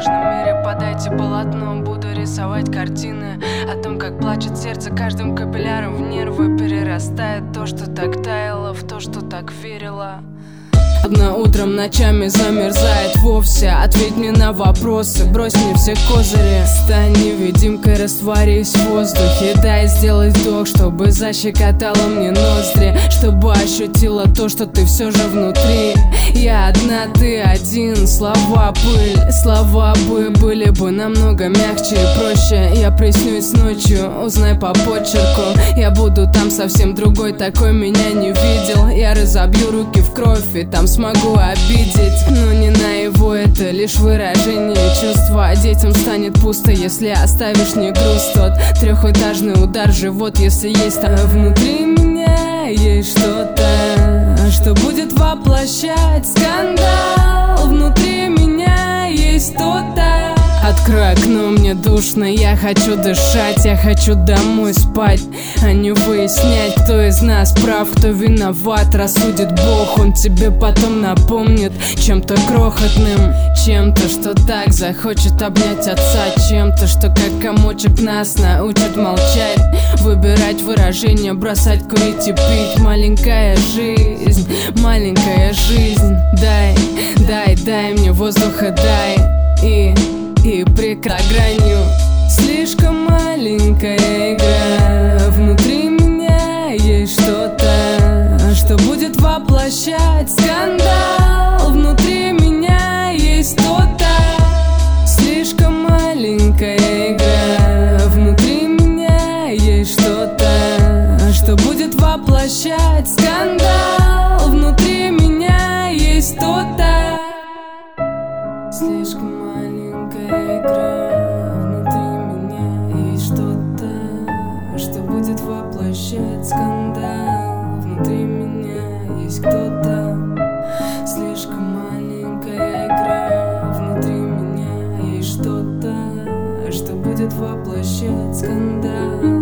ложном мире. Подайте полотно, буду рисовать картины о том, как плачет сердце каждым капилляром в нервы. Перерастает то, что так таяло, в то, что так верила. Одна утром ночами замерзает вовсе. Ответь мне на вопросы, брось мне все козыри. Стань невидимкой, растворись в воздухе. Дай сделать вдох, чтобы защекотало мне ноздри, чтобы ощутила то, что ты все же внутри. Я одна, ты один, слова пыль. Слова бы были бы намного мягче и проще. Я приснюсь ночью, узнай по почерку. Я буду там совсем другой, такой меня не видел. Я разобью руки в кровь и там смогу обидеть, но не наяву, это лишь выражение чувства. Детям станет пусто, если оставишь не грусть. Тот трехэтажный удар в живот, если есть там. Внутри меня есть что-то, что будет воплощать скандал. Внутри меня есть что-то. Открой окно, мне душно, я хочу дышать. Я хочу домой спать, а не выяснять, кто из нас прав, кто виноват. Рассудит Бог, он тебе потом напомнит чем-то крохотным, чем-то, что так захочет обнять отца, чем-то, что как комочек нас научит молчать, выбирать выражения, бросать курить и пить. Маленькая жизнь, маленькая жизнь. Дай мне воздуха, дай и прекрати гранью. Слишком маленькая игра. Внутри меня есть что-то, что будет воплощать скандал. Внутри меня есть что-то. Слишком маленькая игра. Внутри меня есть что-то, что будет воплощать скандал. Внутри меня есть что-то. Слишком маленькая игра. Внутри меня есть что-то, что будет воплощать скандал. Внутри меня есть кто-то. Слишком маленькая игра. Внутри меня есть что-то, что будет воплощать скандал.